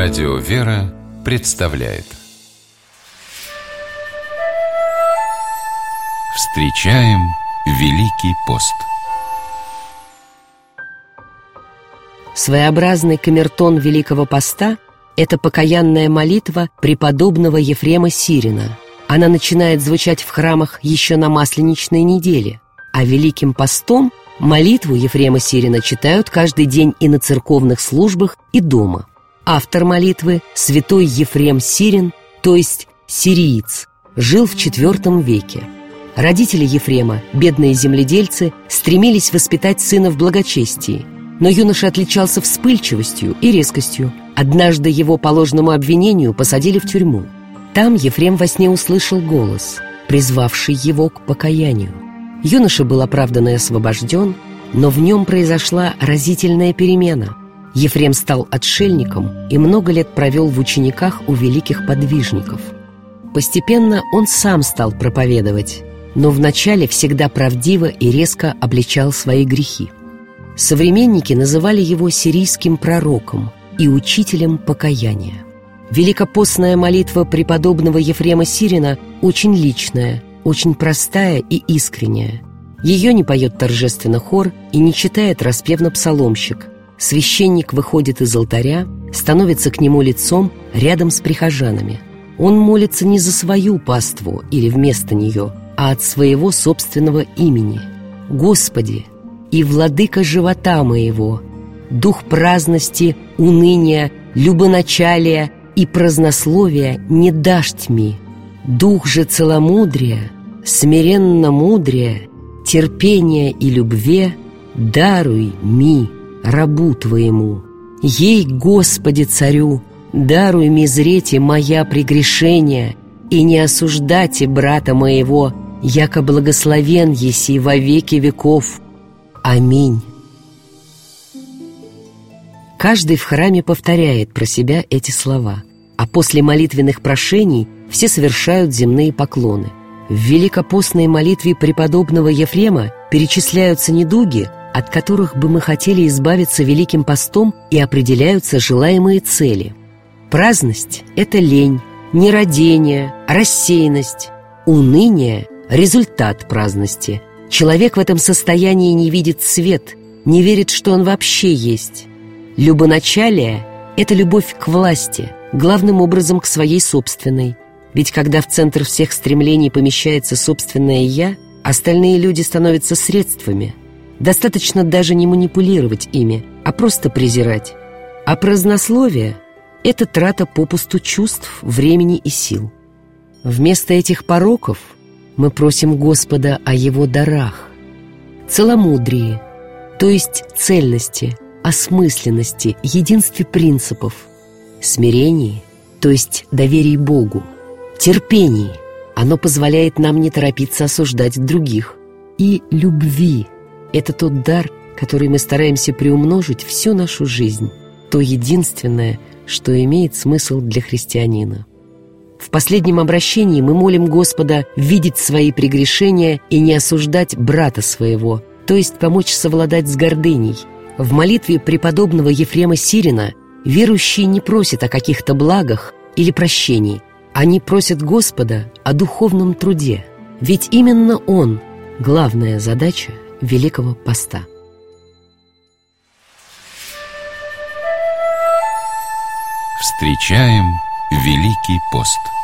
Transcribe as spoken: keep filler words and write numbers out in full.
Радио «Вера» представляет Встречаем Великий пост. Своеобразный камертон Великого поста – это покаянная молитва преподобного Ефрема Сирина. Она начинает звучать в храмах еще на Масленичной неделе, а Великим постом молитву Ефрема Сирина читают каждый день и на церковных службах, и дома. Автор молитвы – святой Ефрем Сирин, то есть сириец, жил в четвёртом веке. Родители Ефрема, бедные земледельцы, стремились воспитать сына в благочестии, но юноша отличался вспыльчивостью и резкостью. Однажды его по ложному обвинению посадили в тюрьму. Там Ефрем во сне услышал голос, призвавший его к покаянию. Юноша был оправдан и освобожден, но в нем произошла разительная перемена. Ефрем стал отшельником и много лет провел в учениках у великих подвижников. Постепенно он сам стал проповедовать, но вначале всегда правдиво и резко обличал свои грехи. Современники называли его сирийским пророком и учителем покаяния. Великопостная молитва преподобного Ефрема Сирина очень личная, очень простая и искренняя. Ее не поет торжественно хор и не читает распевно псаломщик. Священник выходит из алтаря, становится к нему лицом рядом с прихожанами. Он молится не за свою паству или вместо нее, а от своего собственного имени. «Господи, и владыка живота моего, дух праздности, уныния, любоначалия и празднословия не дашь тьми, дух же целомудрия, смиренно мудрия, терпения и любви даруй ми, рабу Твоему. Ей, Господи Царю, даруй ми зрете моя прегрешения, и не осуждайте брата моего, яко благословен еси во веки веков. Аминь». Каждый в храме повторяет про себя эти слова, а после молитвенных прошений все совершают земные поклоны. В великопостной молитве преподобного Ефрема перечисляются недуги, от которых бы мы хотели избавиться Великим постом, и определяются желаемые цели. Праздность – это лень, нерадение, рассеянность. Уныние – результат праздности. Человек в этом состоянии не видит свет, не верит, что он вообще есть. Любоначалие – это любовь к власти, главным образом к своей собственной. Ведь когда в центр всех стремлений помещается собственное «я», остальные люди становятся средствами. Достаточно даже не манипулировать ими, а просто презирать. А празднословие – это трата попусту чувств, времени и сил. Вместо этих пороков мы просим Господа о Его дарах. Целомудрии, то есть цельности, осмысленности, единстве принципов. Смирении, то есть доверии Богу. Терпении, оно позволяет нам не торопиться осуждать других. И любви – это тот дар, который мы стараемся приумножить всю нашу жизнь, то единственное, что имеет смысл для христианина. В последнем обращении мы молим Господа видеть свои прегрешения и не осуждать брата своего, то есть помочь совладать с гордыней. В молитве преподобного Ефрема Сирина верующие не просят о каких-то благах или прощении, они просят Господа о духовном труде, ведь именно Он – главная задача Великого поста. Встречаем Великий пост.